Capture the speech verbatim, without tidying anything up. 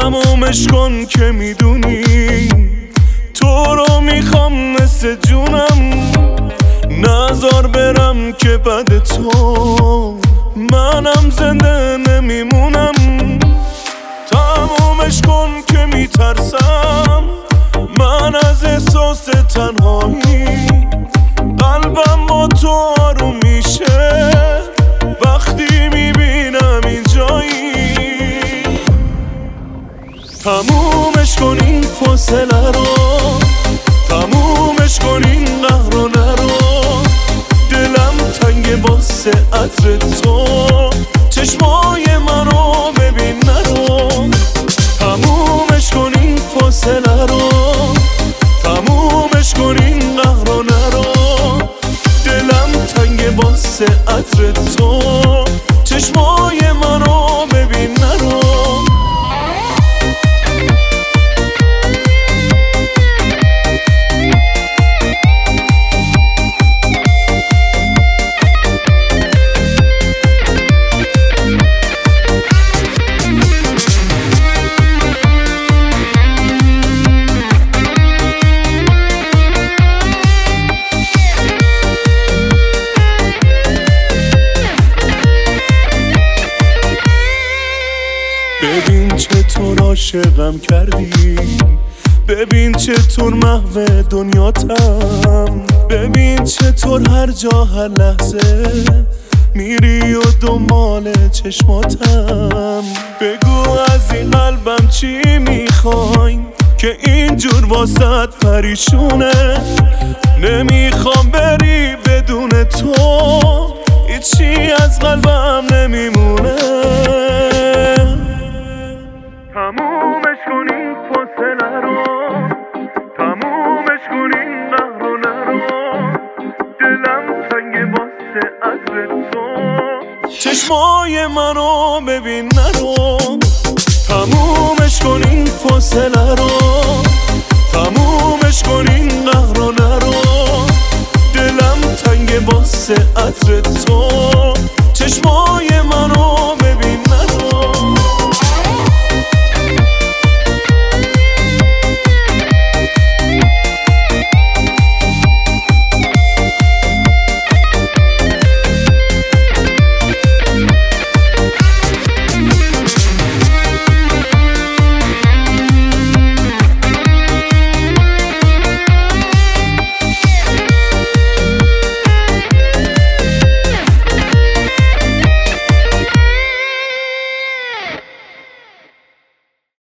تمومش کن که میدونی تو رو میخوام مثل جونم، نذار برم که بعد تو منم زنده نمیمونم. تمومش کن که میترسم من از احساس تنهایی، قلبم با تو آروم میشه وقتی میبینم اینجایی. تمومش کن این فاصله رو، تمومش کن این قهر رو نرو، دلم تنگ واسه عطر تو، چشمای منو ببین نرو. تمومش کن این فاصله رو، تمومش کن این قهر رو نرو، دلم تنگ واسه عطر تو، چشمای منو ببین نرو. ببین چطور عاشقم کردی، ببین چطور محو دنیاتم، ببین چطور هر جا هر لحظه میری و دنبال چشماتم. بگو از این قلبم چی میخوای که اینجور واسط پریشونه، نمیخوام بری بدون تو، هیچی از قلبم نمیمونه. تمومش کن این فاصله رو، تمومش کن این قهر رو نرو، دلم تنگ واسه عطر تو، چشمای منو ببین نرو. تمومش کن این فاصله رو، تمومش کن این قهر رو نرو، دلم تنگ واسه عطر تو،